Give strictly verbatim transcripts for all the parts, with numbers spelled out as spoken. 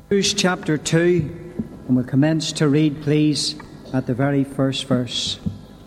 Hebrews chapter two, and we'll commence to read, please, at the very first verse.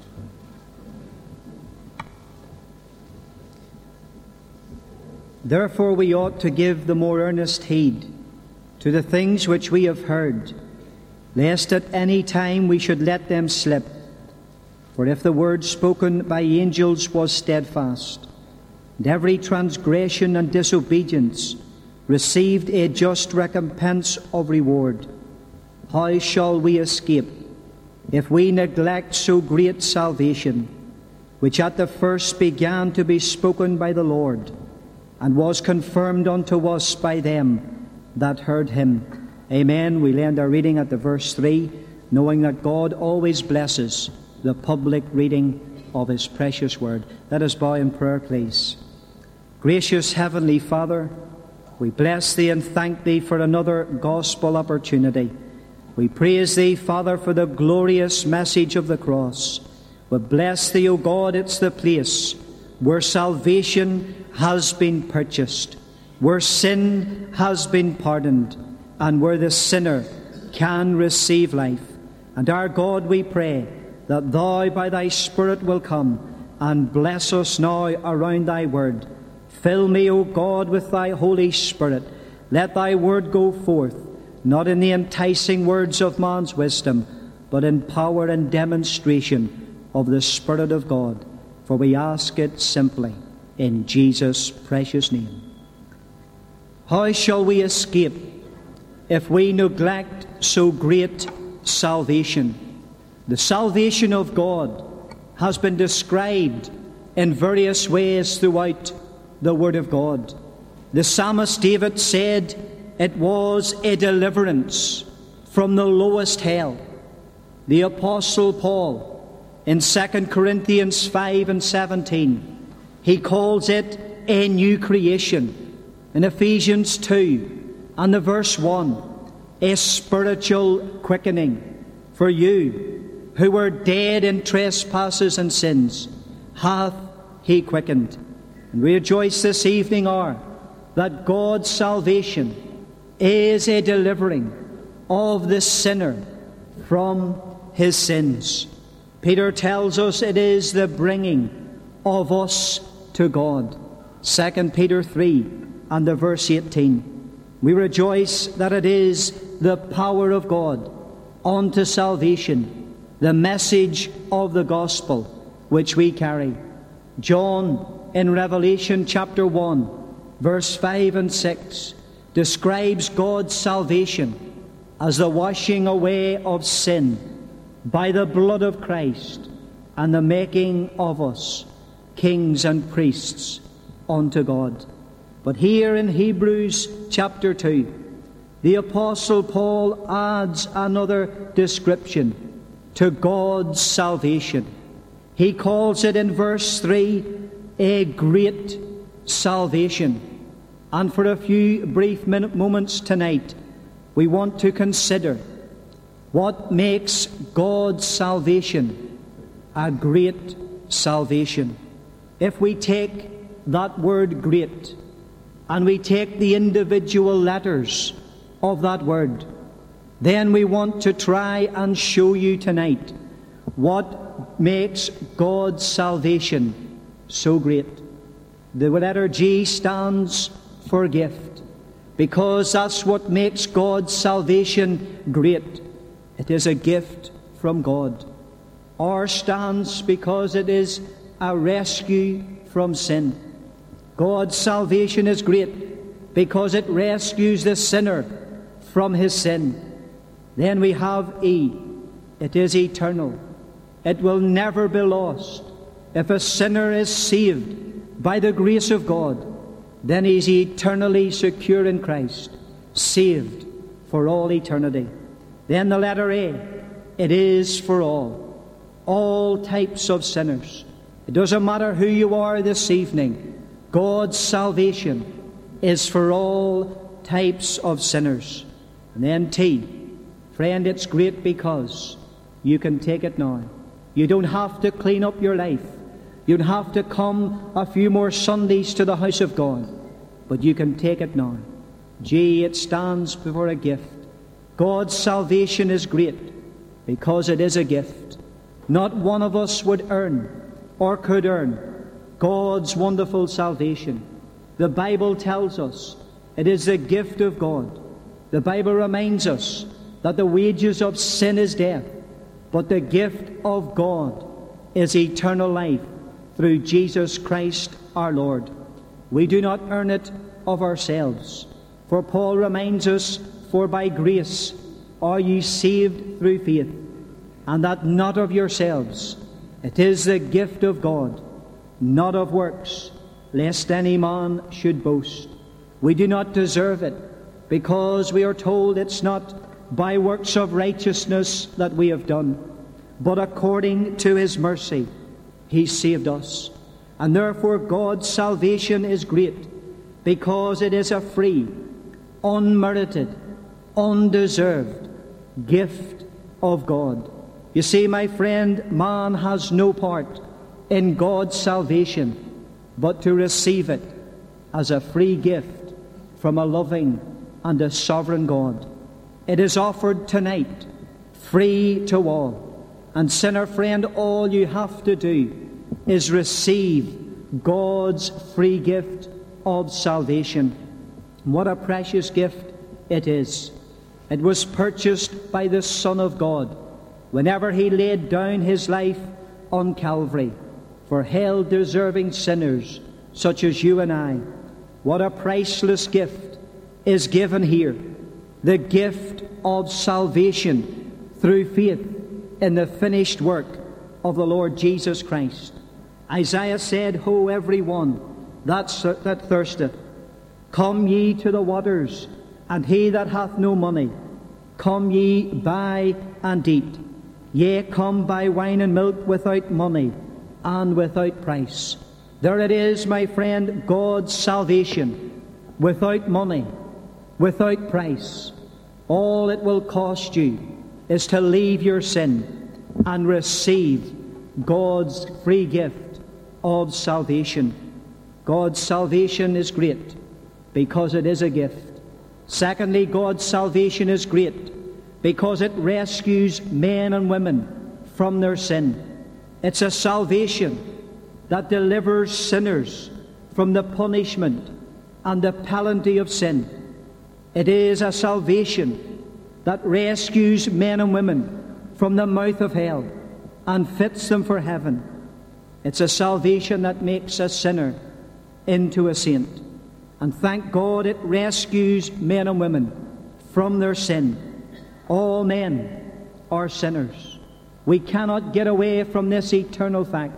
Therefore we ought to give the more earnest heed to the things which we have heard, lest at any time we should let them slip. For if the word spoken by angels was steadfast, and every transgression and disobedience received a just recompense of reward, how shall we escape if we neglect so great salvation, which at the first began to be spoken by the Lord, and was confirmed unto us by them that heard him? Amen. We end our reading at the verse three, knowing that God always blesses the public reading of his precious word. Let us bow in prayer, please. Gracious Heavenly Father, we bless thee and thank thee for another gospel opportunity. We praise thee, Father, for the glorious message of the cross. We bless thee, O God, it's the place where salvation has been purchased, where sin has been pardoned, and where the sinner can receive life. And our God, we pray that thou by thy Spirit will come and bless us now around thy word. Fill me, O God, with thy Holy Spirit. Let thy word go forth, not in the enticing words of man's wisdom, but in power and demonstration of the Spirit of God. For we ask it simply in Jesus' precious name. How shall we escape if we neglect so great salvation? The salvation of God has been described in various ways throughout the Word of God. The psalmist David said it was a deliverance from the lowest hell. The Apostle Paul, in Second Corinthians five and seventeen, he calls it a new creation. In Ephesians two and the verse one, a spiritual quickening. For you, who were dead in trespasses and sins, hath he quickened. And we rejoice this evening hour that God's salvation is a delivering of the sinner from his sins. Peter tells us it is the bringing of us to God. Second Peter three and the verse eighteen. We rejoice that it is the power of God unto salvation, the message of the gospel which we carry. John in Revelation chapter one, verse five and six, describes God's salvation as the washing away of sin by the blood of Christ and the making of us kings and priests unto God. But here in Hebrews chapter two, the Apostle Paul adds another description to God's salvation. He calls it in verse three a great salvation. And for a few brief minute moments tonight, we want to consider what makes God's salvation a great salvation. If we take that word great and we take the individual letters of that word, then we want to try and show you tonight what makes God's salvation so great. The letter G stands for gift, because that's what makes God's salvation great. It is a gift from God. R stands because it is a rescue from sin. God's salvation is great because it rescues the sinner from his sin. Then we have E. It is eternal. It will never be lost. If a sinner is saved by the grace of God, then he's eternally secure in Christ, saved for all eternity. Then the letter A. It is for all. All types of sinners. It doesn't matter who you are this evening. God's salvation is for all types of sinners. And then T. Friend, it's great because you can take it now. You don't have to clean up your life. You don't have to come a few more Sundays to the house of God. But you can take it now. Gee, it stands before a gift. God's salvation is great because it is a gift. Not one of us would earn or could earn God's wonderful salvation. The Bible tells us it is the gift of God. The Bible reminds us that the wages of sin is death, but the gift of God is eternal life through Jesus Christ our Lord. We do not earn it of ourselves. For Paul reminds us, for by grace are ye saved through faith, and that not of yourselves. It is the gift of God, not of works, lest any man should boast. We do not deserve it, because we are told it's not by works of righteousness that we have done, but according to his mercy he saved us. And therefore God's salvation is great, because it is a free, unmerited, undeserved gift of God. You see, my friend, man has no part in God's salvation but to receive it as a free gift from a loving and a sovereign God. It is offered tonight, free to all. And sinner friend, all you have to do is receive God's free gift of salvation. What a precious gift it is. It was purchased by the Son of God whenever he laid down his life on Calvary for hell-deserving sinners such as you and I. What a priceless gift is given here. The gift of salvation through faith in the finished work of the Lord Jesus Christ. Isaiah said, Ho, every one that, that thirsteth, come ye to the waters, and he that hath no money, come ye buy and eat. Yea, come buy wine and milk without money and without price. There it is, my friend, God's salvation, without money, without price. All it will cost you is to leave your sin and receive God's free gift of salvation. God's salvation is great because it is a gift. Secondly, God's salvation is great because it rescues men and women from their sin. It's a salvation that delivers sinners from the punishment and the penalty of sin. It is a salvation that rescues men and women from the mouth of hell and fits them for heaven. It's a salvation that makes a sinner into a saint. And thank God it rescues men and women from their sin. All men are sinners. We cannot get away from this eternal fact.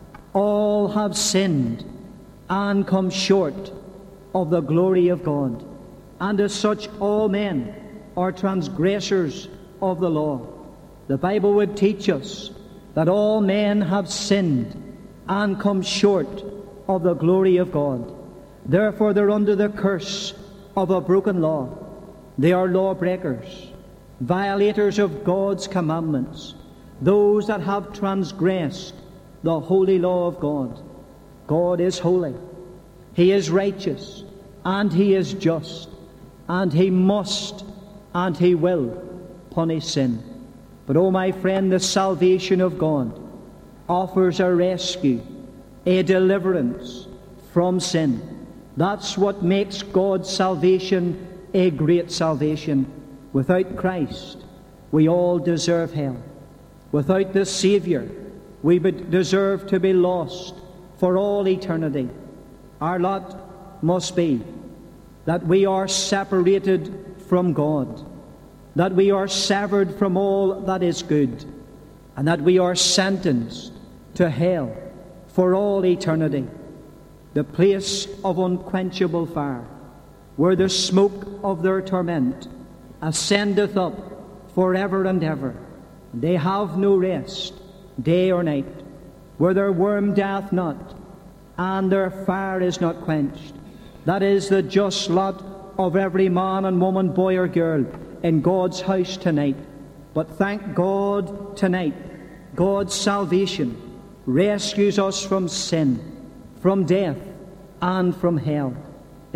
All have sinned and come short of the glory of God. And as such, all men are transgressors of the law. The Bible would teach us that all men have sinned and come short of the glory of God. Therefore they're under the curse of a broken law. They are lawbreakers, violators of God's commandments, those that have transgressed the holy law of God. God is holy, he is righteous, and he is just, and he must and he will punish sin. But, oh my friend, the salvation of God offers a rescue, a deliverance from sin. That's what makes God's salvation a great salvation. Without Christ, we all deserve hell. Without the Savior, we would deserve to be lost for all eternity. Our lot must be that we are separated from God, that we are severed from all that is good, and that we are sentenced to hell for all eternity, the place of unquenchable fire, where the smoke of their torment ascendeth up forever and ever. They have no rest, day or night, where their worm dieth not, and their fire is not quenched. That is the just lot of every man and woman, boy or girl, in God's house tonight. But thank God tonight, God's salvation rescues us from sin, from death, and from hell.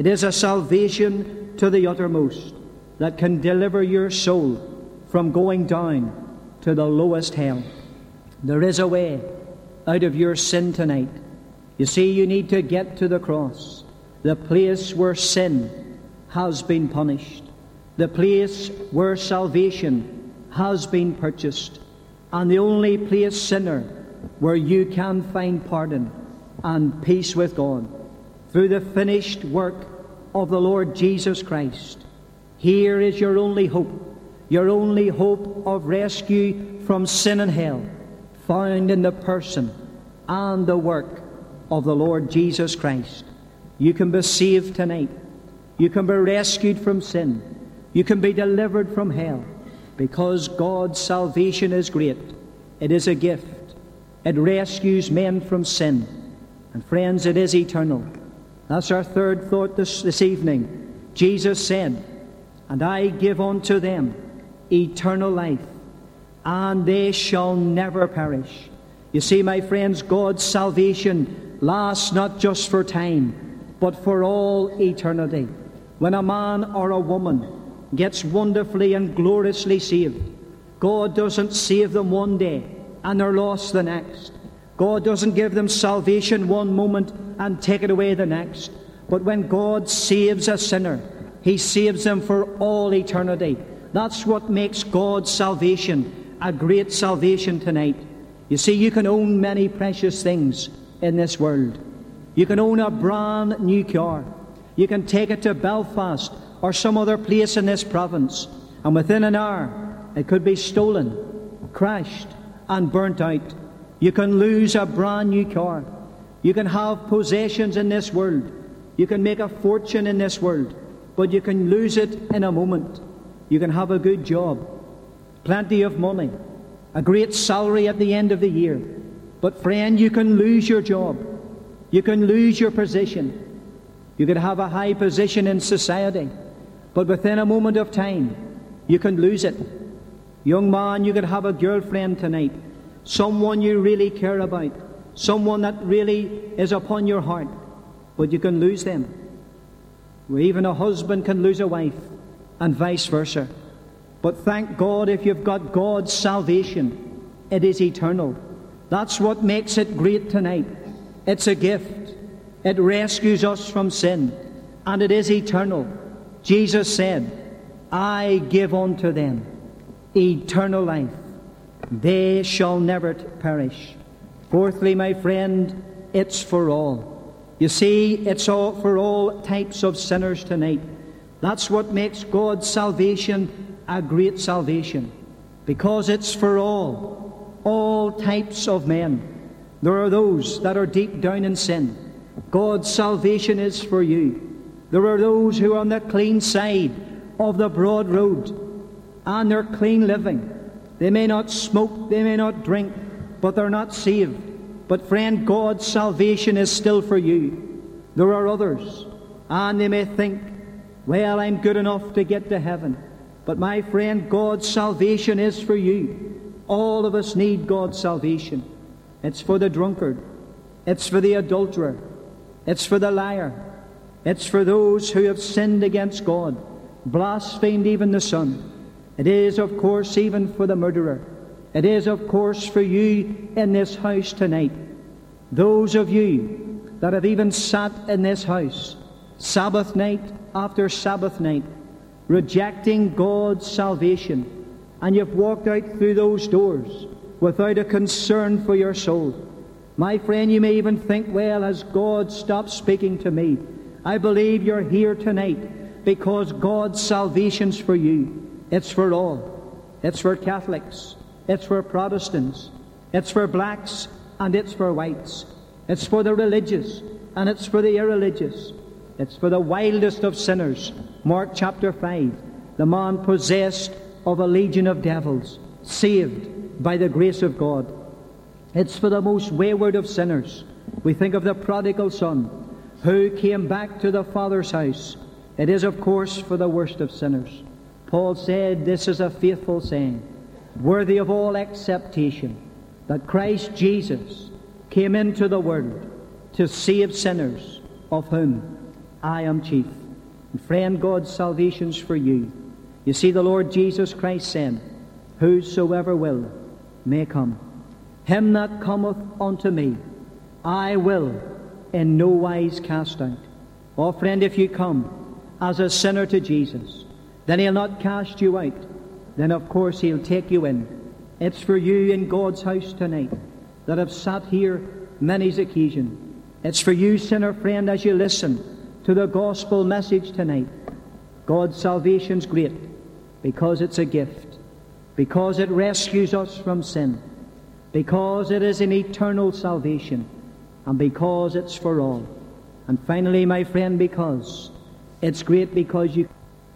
It is a salvation to the uttermost that can deliver your soul from going down to the lowest hell. There is a way out of your sin tonight. You see, you need to get to the cross, the place where sin has been punished, the place where salvation has been purchased, and the only place, sinner, where you can find pardon and peace with God through the finished work of the Lord Jesus Christ. Here is your only hope, your only hope of rescue from sin and hell, found in the person and the work of the Lord Jesus Christ. You can be saved tonight. You can be rescued from sin. You can be delivered from hell, because God's salvation is great. It is a gift. It rescues men from sin. And friends, it is eternal. That's our third thought this, this evening. Jesus said, "And I give unto them eternal life, and they shall never perish." You see, my friends, God's salvation lasts not just for time, but for all eternity. When a man or a woman gets wonderfully and gloriously saved, God doesn't save them one day and they're lost the next. God doesn't give them salvation one moment and take it away the next. But when God saves a sinner, He saves them for all eternity. That's what makes God's salvation a great salvation tonight. You see, you can own many precious things in this world. You can own a brand new car. You can take it to Belfast or some other place in this province, and within an hour it could be stolen, crashed, and burnt out. You can lose a brand new car. You can have possessions in this world. You can make a fortune in this world, but you can lose it in a moment. You can have a good job, plenty of money, a great salary at the end of the year. But friend, you can lose your job. You can lose your position. You could have a high position in society, but within a moment of time, you can lose it. Young man, you could have a girlfriend tonight, someone you really care about, someone that really is upon your heart, but you can lose them. Or even a husband can lose a wife, and vice versa. But thank God, if you've got God's salvation, it is eternal. That's what makes it great tonight. It's a gift. It rescues us from sin, and it is eternal. Jesus said, "I give unto them eternal life. They shall never perish." Fourthly, my friend, it's for all. You see, it's all for all types of sinners tonight. That's what makes God's salvation a great salvation, because it's for all, all types of men. There are those that are deep down in sin. God's salvation is for you. There are those who are on the clean side of the broad road, and they're clean living. They may not smoke, they may not drink, but they're not saved. But friend, God's salvation is still for you. There are others, and they may think, "Well, I'm good enough to get to heaven." But my friend, God's salvation is for you. All of us need God's salvation. It's for the drunkard. It's for the adulterer. It's for the liar. It's for those who have sinned against God, blasphemed even the Son. It is, of course, even for the murderer. It is, of course, for you in this house tonight. Those of you that have even sat in this house, Sabbath night after Sabbath night, rejecting God's salvation, and you've walked out through those doors without a concern for your soul. My friend, you may even think, "Well, has God stopped speaking to me?" I believe you're here tonight because God's salvation's for you. It's for all. It's for Catholics. It's for Protestants. It's for blacks, and it's for whites. It's for the religious, and it's for the irreligious. It's for the wildest of sinners. Mark chapter five. The man possessed of a legion of devils, saved by the grace of God. It's for the most wayward of sinners. We think of the prodigal son who came back to the Father's house. It is, of course, for the worst of sinners. Paul said, "This is a faithful saying, worthy of all acceptation, that Christ Jesus came into the world to save sinners, of whom I am chief. And friend, God's salvation's for you. You see, the Lord Jesus Christ said, whosoever will may come. Him that cometh unto me, I will in no wise cast out. Oh, friend, if you come as a sinner to Jesus, then He'll not cast you out. Then, of course, He'll take you in. It's for you in God's house tonight that have sat here many's occasion. It's for you, sinner friend, as you listen to the gospel message tonight. God's salvation's great because it's a gift, because it rescues us from sin, because it is an eternal salvation, and because it's for all. And finally, my friend, because it's great because you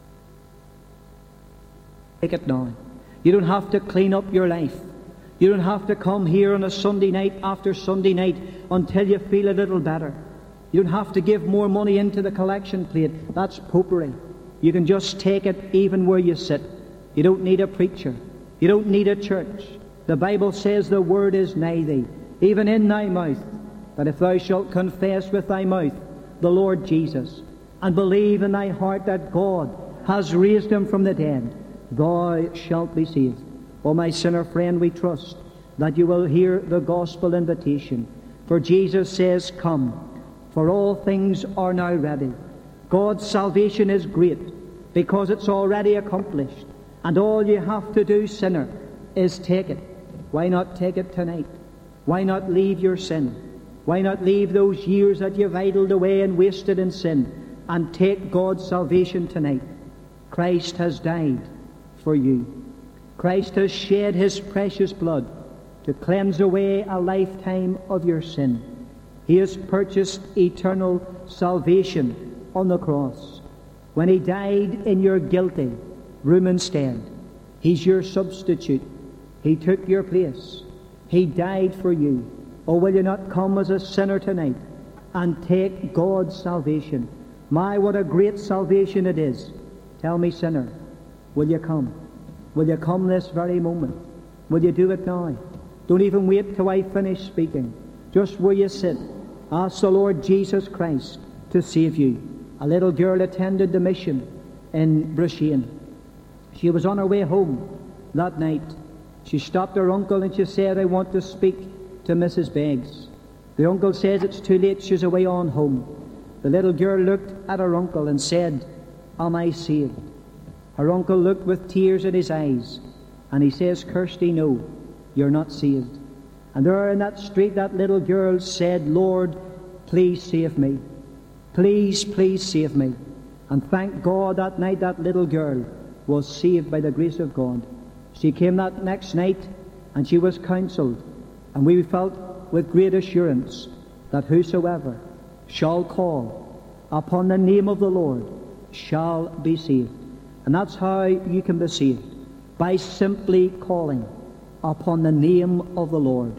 take it now. You don't have to clean up your life. You don't have to come here on a Sunday night after Sunday night until you feel a little better. You don't have to give more money into the collection plate. That's popery. You can just take it even where you sit. You don't need a preacher. You don't need a church. The Bible says the word is nigh thee, even in thy mouth, that if thou shalt confess with thy mouth the Lord Jesus, and believe in thy heart that God has raised Him from the dead, thou shalt be saved. O my sinner friend, we trust that you will hear the gospel invitation. For Jesus says, come, for all things are now ready. God's salvation is great because it's already accomplished. And all you have to do, sinner, is take it. Why not take it tonight? Why not leave your sin? Why not leave those years that you've idled away and wasted in sin and take God's salvation tonight? Christ has died for you. Christ has shed His precious blood to cleanse away a lifetime of your sin. He has purchased eternal salvation on the cross. When He died in your guilty room instead, He's your substitute. He took your place. He died for you. Oh, will you not come as a sinner tonight and take God's salvation? My, what a great salvation it is. Tell me, sinner, will you come? Will you come this very moment? Will you do it now? Don't even wait till I finish speaking. Just where you sit, ask the Lord Jesus Christ to save you. A little girl attended the mission in Brushane. She was on her way home that night. She stopped her uncle and she said, I want to speak to Missus Beggs. The uncle says it's too late, she's away on home. The little girl looked at her uncle and said, am I saved? Her uncle looked with tears in his eyes, and he says, Kirsty, no, you're not saved. And there in that street, that little girl said, Lord, please save me. Please, please save me. And thank God that night that little girl was saved by the grace of God. She came that next night, and she was counselled, and we felt with great assurance that whosoever shall call upon the name of the Lord shall be saved. And that's how you can be saved, by simply calling upon the name of the Lord,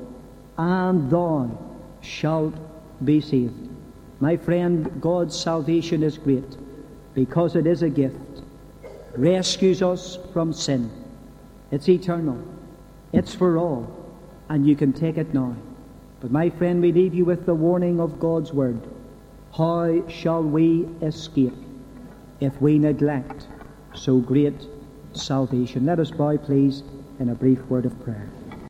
and thou shalt be saved. My friend, God's salvation is great because it is a gift. Rescues us from sin. It's eternal. It's for all, and you can take it now. But my friend, we leave you with the warning of God's word. How shall we escape if we neglect so great salvation? Let us bow, please, in a brief word of prayer.